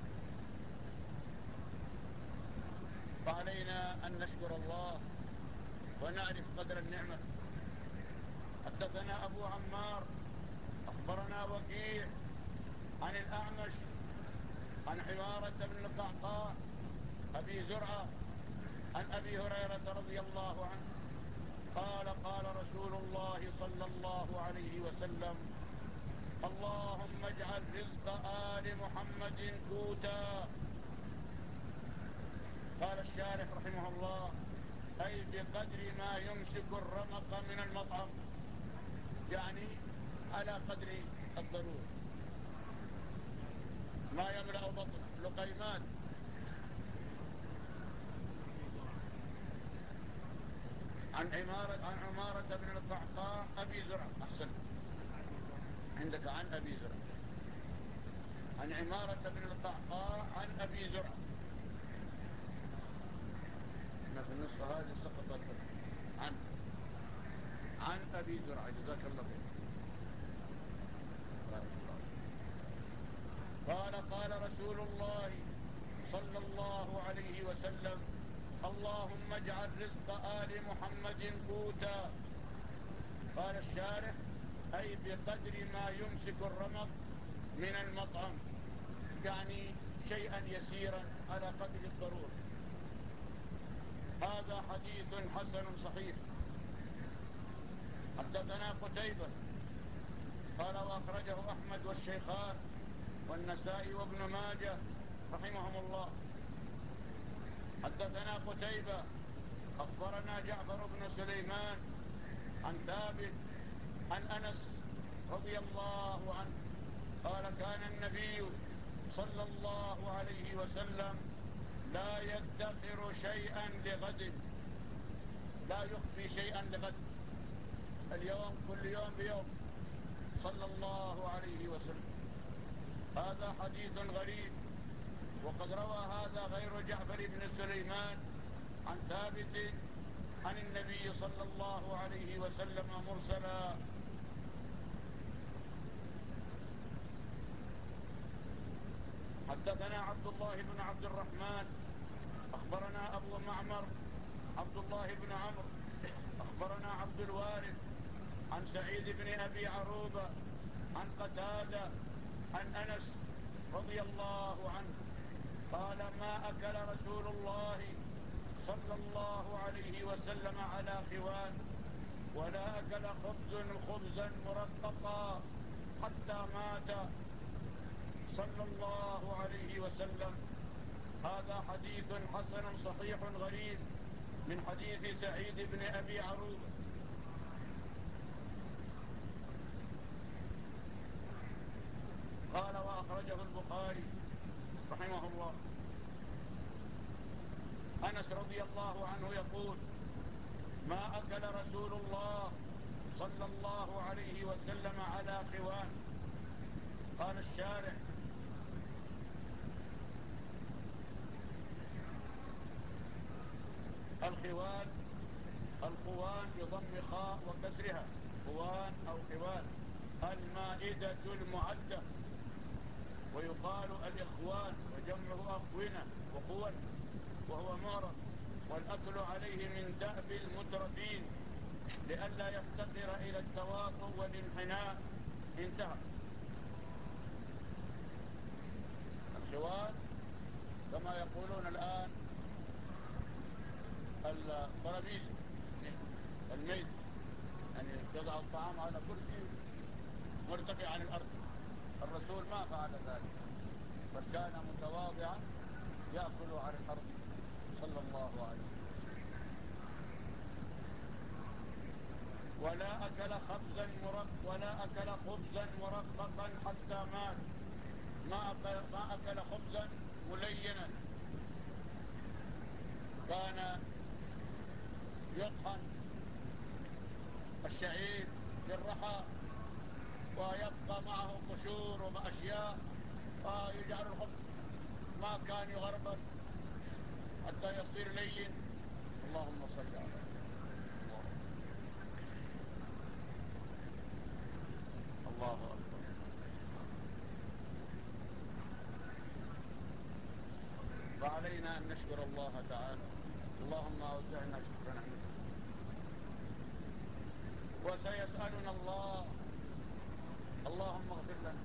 Speaker 1: فعلينا أن نشكر الله ونعرف قدر النعمة. حدثنا أبو عمار أخبرنا وكيع عن الأعمش عن عمارة بن القعقاع أبي زرعة عن أبي هريرة رضي الله عنه قال قال رسول الله صلى الله عليه وسلم اللهم اجعل رزق آل محمد قوتا. قال الشارح رحمه الله أي بقدر ما يمسك الرمق من المطعم، يعني على قدر الضرورة، ما يملأ بطنه، لقيمات. عن عمارة عن عمارة بن القعقاع أبي زرع، أحسن عندك عن أبي زرع، عن عمارة بن القعقاع عن أبي زرع. هنا في النسخة هذه سقطت عن عن أبي زرع. جزاك الله خير. قال قال رسول الله صلى الله عليه وسلم اللهم اجعل رزق آل محمد قوتا. قال الشارح أي بقدر ما يمسك الرمق من المطعم، يعني شيئا يسيرا على قدر الضرورة. هذا حديث حسن صحيح. حدثنا قتيبة قال وأخرجه أحمد والشيخان والنسائي وابن ماجه رحمهم الله. حدثنا قتيبة أخبرنا جعفر بن سليمان عن ثابت عن أنس رضي الله عنه قال كان النبي صلى الله عليه وسلم لا يدخر شيئا لغد، لا يخفي شيئا لغد، اليوم كل يوم بيوم صلى الله عليه وسلم. هذا حديث غريب. وقد روى هذا غير جعفر بن سليمان عن ثابت عن النبي صلى الله عليه وسلم مرسلا. حدثنا عبد الله بن عبد الرحمن أخبرنا أبو معمر عبد الله بن عمرو أخبرنا عبد الوارث عن سعيد بن أبي عروبة عن قتادة عن أنس رضي الله عنه قال ما أكل رسول الله صلى الله عليه وسلم على خوان ولا أكل خبز خبزا مرققا حتى مات صلى الله عليه وسلم. هذا حديث حسن صحيح غريب من حديث سعيد بن أبي عروبة. قال وأخرجه البخاري رحمه الله. أنس رضي الله عنه يقول ما أكل رسول الله صلى الله عليه وسلم على خوان. قال الشارح الخوان الخوان بضم خاء وكسرها خوان أو خوان المائدة المعدة، ويقال الإخوان وجمعه أخونة وخون وهو معرض، والأكل عليه من دأب المترفين لئلا يفتقر إلى التواطؤ والانحناء. انتهى. الخوان كما يقولون الآن الطرابيز الميز، يعني تضع الطعام على كرسي مرتفع عن الأرض. الرسول ما فعل ذلك، بل كان متواضعا يأكل على الأرض صلى الله عليه وسلم. ولا أكل خبزا مرق ولا أكل خبزا مرققا حتى مات. ما أكل, ما أكل خبزا ملينا، كان يطحن الشعير بالرحى ويبقى معه قشور وأشياء ويجعل الخبز، ما كان يغربل حتى يصير لين. اللهم صل على الله. الله أكبر. فعلينا أن نشكر الله تعالى. اللهم أوزعنا شكر نعمتك. وسيسألنا الله، اللهم اغفر لنا،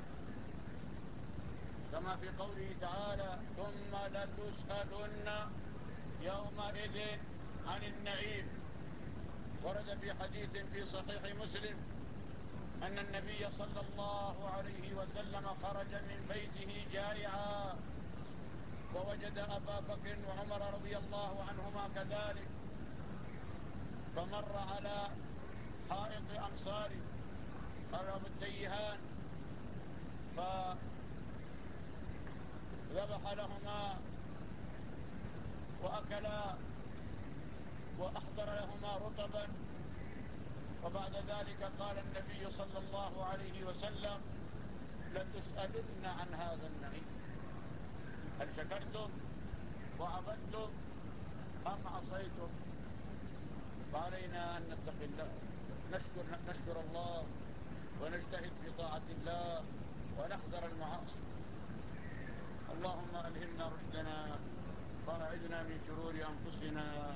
Speaker 1: كما في قوله تعالى ثم لتسألن يومئذ عن النعيم. ورد في حديث في صحيح مسلم أن النبي صلى الله عليه وسلم خرج من بيته جائعا، ووجد أبا بكر وعمر رضي الله عنهما كذلك، فمر على حائط أنصار قرب التيهان فذبح لهما وأكلا وأحضر لهما رطبا. وبعد ذلك قال النبي صلى الله عليه وسلم لتسألن عن هذا النعيم، هل شكرتم وعبدتم أم عصيتم؟ فعلينا أن نتقي الله، نشكر, نشكر الله ونجتهد في طاعة الله ونحذر المعاصي. اللهم ألهمنا رشدنا وأعذنا من شرور أنفسنا.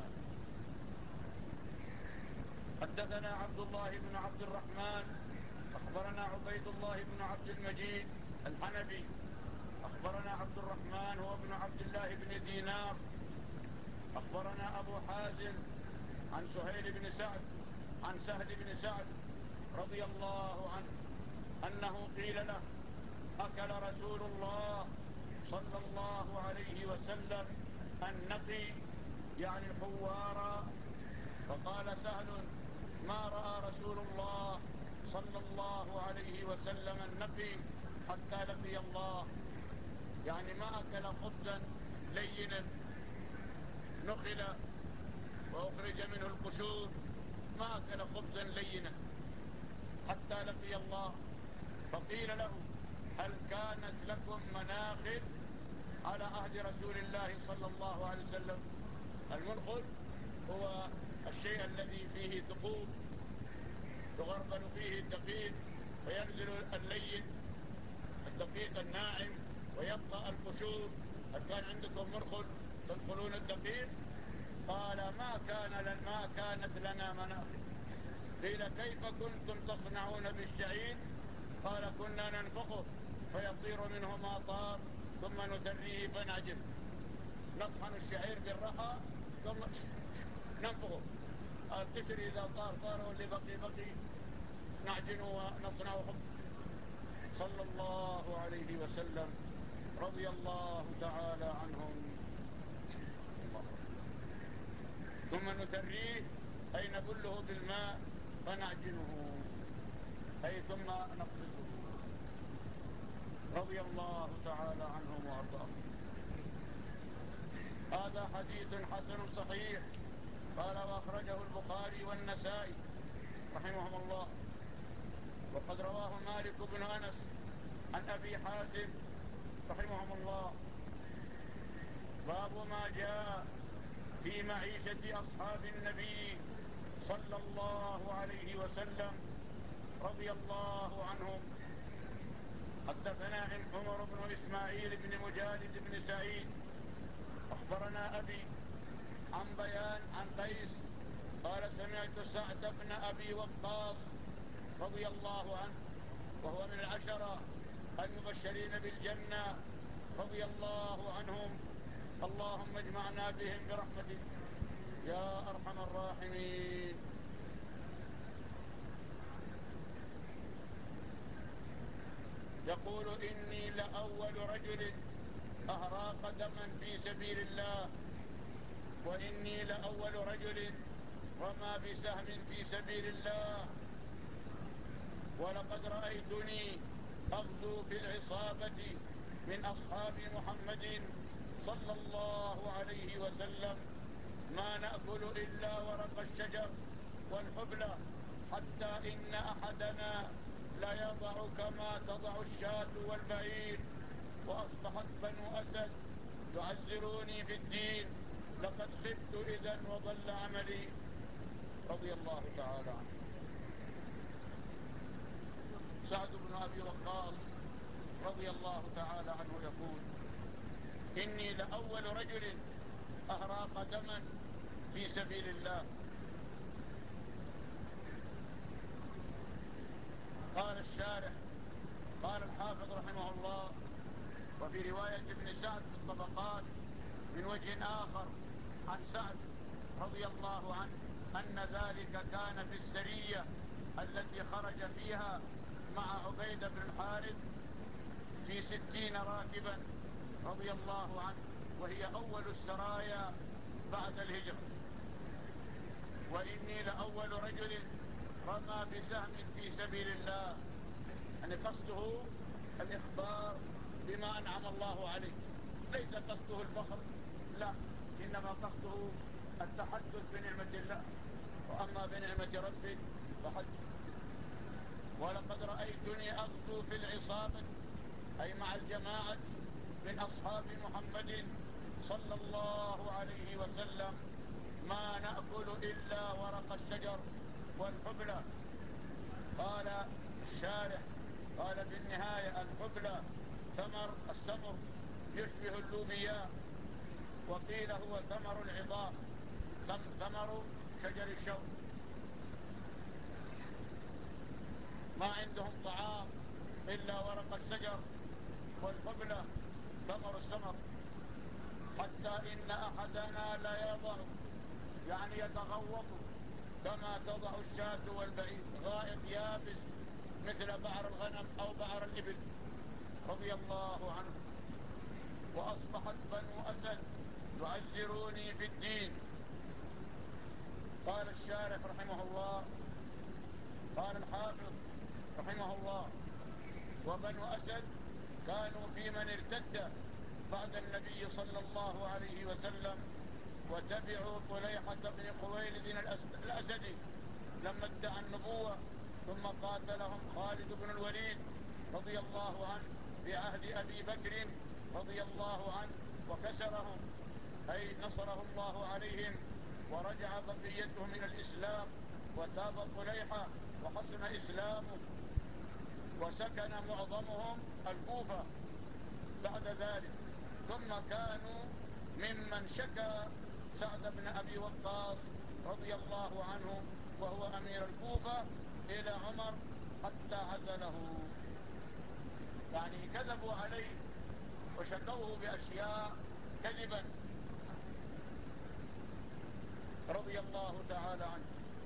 Speaker 1: حدثنا عبد الله بن عبد الرحمن أخبرنا عبيد الله بن عبد المجيد الحنبي أخبرنا عبد الرحمن هو ابن عبد الله بن دينار أخبرنا أبو حازم عن سهيل بن سعد عن سهل بن سعد رضي الله عنه أنه قيل له أكل رسول الله صلى الله عليه وسلم النقي يعني الحوار. فقال سهل ما رأى رسول الله صلى الله عليه وسلم النقي حتى لقي الله، يعني ما أكل خبزا لينا نخل وأخرج منه القشور، ما أكل خبزا لينا حتى لقي الله. فقيل له هل كانت لكم مناخل على عهد رسول الله صلى الله عليه وسلم؟ المنخل هو الشيء الذي فيه ثقوب تغربل فيه الدقيق فينزل اللين الدقيق الناعم ويبقى القشور. هل كان عندكم منخل تنخلون الدقيق؟ قال ما كان ما كانت لنا مناخل. قيل كيف كنتم تصنعون بالشعير؟ قال كنا ننفخه فيطير منه ما طار ثم نثريه فنعجن. نطحن الشعير بالرحى ثم ننفخه، القشر إذا طار طار واللي بقي بقي نعجنه ونصنع خبز. صلى الله عليه وسلم رضي الله تعالى عنهم. الله. ثم نثريه أي نبله بالماء فنعجنه أي ثم نخبزه. رضي الله تعالى عنهم وأرضاهم. هذا حديث حسن صحيح. قال وأخرجه البخاري والنسائي رحمهم الله. وقد رواه مالك بن أنس عن أبي حاتم رحمهم الله. باب ما جاء في معيشة أصحاب النبي صلى الله عليه وسلم رضي الله عنهم. حدثنا عمر بن إسماعيل بن مجالد بن سعيد أخبرنا أبي عن بيان عن قيس قال سمعت سعد بن أبي وقاص رضي الله عنه وهو من العشرة المبشرين بالجنة رضي الله عنهم. اللهم اجمعنا بهم برحمتك يا أرحم الراحمين. يقول إني لأول رجل أهراق دما في سبيل الله، وإني لأول رجل رمى بسهم في سبيل الله، ولقد رأيتني أغدو في العصابة من أصحاب محمد صلى الله عليه وسلم ما نأكل إلا ورق الشجر والحبلة، حتى إن أحدنا ليضع كما تضع الشاة والبعير. وأصبحت بنو أسد يعزروني في الدين، لقد خبت إذا وضل عملي. رضي الله تعالى عنه. سعد بن أبي وقاص رضي الله تعالى عنه يقول إني لأول رجل أهراق دما في سبيل الله. قال الشارح قال الحافظ رحمه الله وفي رواية ابن سعد في الطبقات من وجه آخر عن سعد رضي الله عنه أن ذلك كان في السرية التي خرج فيها مع عبيد بن الحارث في ستين راكبا رضي الله عنه، وهي أول السرايا بعد الهجرة. وإني لأول رجل رمى بسهم في سبيل الله، يعني قصده الإخبار بما أنعم الله عليه، ليس قصده الفخر، لا، إنما قصده التحدث بنعمة الله، وأما بنعمة ربك فحدث. ولقد رأيتني أغزو في العصابة أي مع الجماعة من أصحاب محمد صلى الله عليه وسلم ما نأكل إلا ورق الشجر والحبلة. قال الشارح قال بالنهاية الحبلة ثمر السمر يشبه اللوبياء، وقيل هو ثمر العظام، ثمر شجر الشوك. ما عندهم طعام إلا ورق الشجر والحبلة ثمر السمر، حتى إن أحدنا لا يضع يعني يتغوط كما تضع الشاة والبعير، غائط يابس مثل بعر الغنم أو بعر الإبل. رضي الله عنه. وأصبحت بنو أسد يعزروني في الدين. قال الشارح رحمه الله قال الحافظ رحمه الله وبنو أسد كانوا في من ارتد بعد النبي صلى الله عليه وسلم، وتبعوا طليحة بن خويلد الأسدي لما ادعى النبوة، ثم قاتلهم خالد بن الوليد رضي الله عنه بعهد أبي بكر رضي الله عنه وكسرهم، أي نصره الله عليهم، ورجع بقيتهم إلى الإسلام، وتاب طليحة وحسن إسلامه، وسكن معظمهم الكوفة بعد ذلك. ثم كانوا ممن شكى سعد بن أبي وقاص رضي الله عنه وهو أمير الكوفة إلى عمر حتى عزله، يعني كذبوا عليه وشكوه بأشياء كذبا رضي الله تعالى عنه.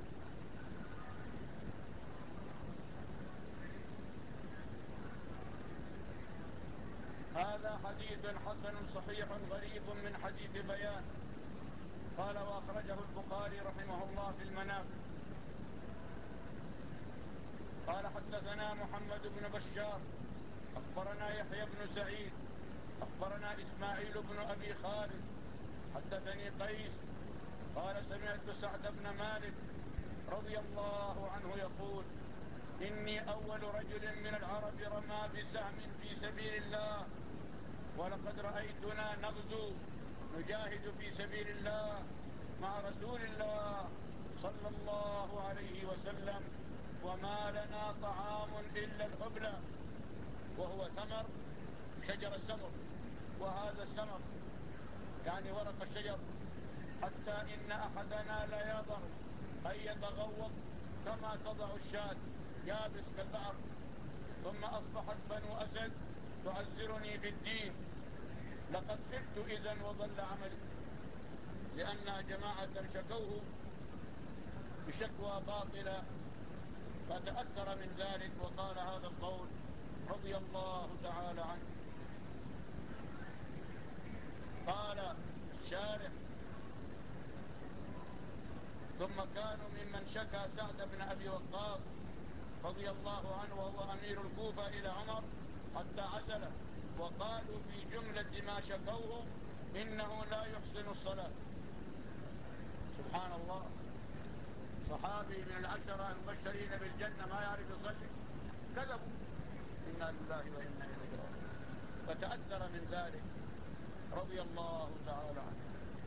Speaker 1: هذا حديث حسن صحيح غريب من حديث بيان. قال وأخرجه البخاري رحمه الله في المناقب. قال حدثنا محمد بن بشار أخبرنا يحيى بن سعيد أخبرنا إسماعيل بن أبي خالد حدثني قيس قال سمعت سعد بن مالك رضي الله عنه يقول إني أول رجل من العرب رمى بسهم في سبيل الله، ولقد رأيتنا نغزو نجاهد في سبيل الله مع رسول الله صلى الله عليه وسلم، وما لنا طعام إلا الحبلى، وهو ثمر شجر السمر، وهذا السمر يعني ورق الشجر، حتى إن أحدنا لا يضع أن يتغوط كما تضع الشاة يابس كالبعر. ثم أصبحت بنو أسد تعزرني في الدين، لقد سبت إذن وضل عملي، لأن جماعة شكوه بشكوى باطلة فتأثر من ذلك وقال هذا القول رضي الله تعالى عنه. قال الشارح ثم كانوا ممن شكى سعد بن أبي وقاص رضي الله عنه وهو أمير الكوفة إلى عمر حتى عزله، وقالوا في جملة ما شكوه إنه لا يحسن الصلاة. سبحان الله، صحابي من العشرة المبشرين بالجنة ما يعرف يصلي، كذبوا. إنا لله وإنا إليه راجعون. فتأثر من ذلك رضي الله تعالى عنه.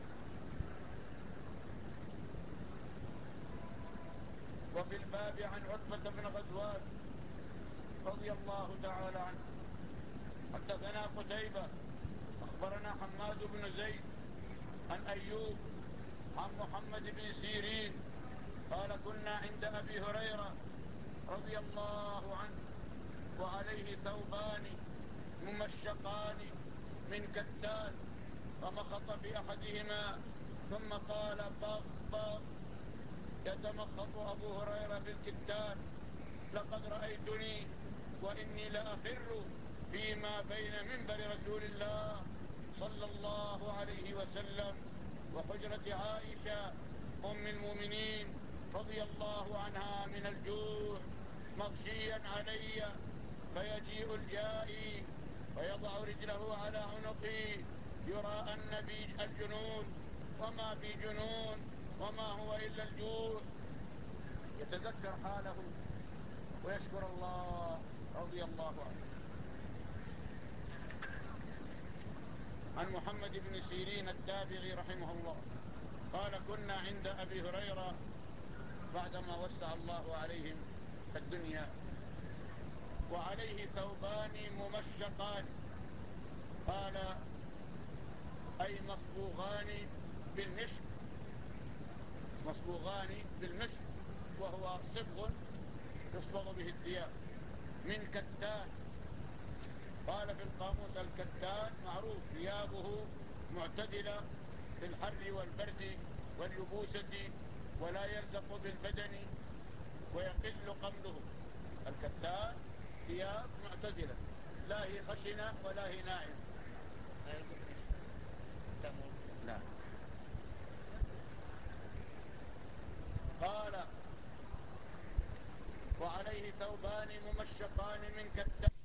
Speaker 1: وفي الباب عن عتبة بن غزوان رضي الله تعالى عنه حدثنا قتيبة أخبرنا حماد بن زيد عن أيوب عن محمد بن سيرين قال كنا عند أبي هريرة رضي الله عنه وعليه ثوبان ممشقان من كتان، فمخط في أحدهما ثم قال بغ بغ. يتمخط أبو هريرة في الكتان، لقد رأيتني وإني لأخر فيما بين منبر رسول الله صلى الله عليه وسلم وحجرة عائشة أم المؤمنين رضي الله عنها من الجوع مغشيا علي، فيجيء الجائي فيضع رجله على عنقي يرى أن بي الجنون وما بي جنون وما هو إلا الجوع. يتذكر حاله ويشكر الله رضي الله عنه. عن محمد بن سيرين التابعي رحمه الله قال كنا عند أبي هريرة بعدما وسع الله عليهم في الدنيا وعليه ثوبان ممشقان، قال أي مصبوغان بالمشك، مصبوغان بالمشك وهو صبغ يصبغ به الثياب من كتان. قال في القاموس الكتان معروف ثيابه معتدلة في الحر والبرد واليبوسة ولا يلزق بالبدن ويقل قمله. الكتان ثياب معتدلة لا هي خشنة ولا هي ناعمة. لا. قال وعليه ثوبان ممشقان من كتان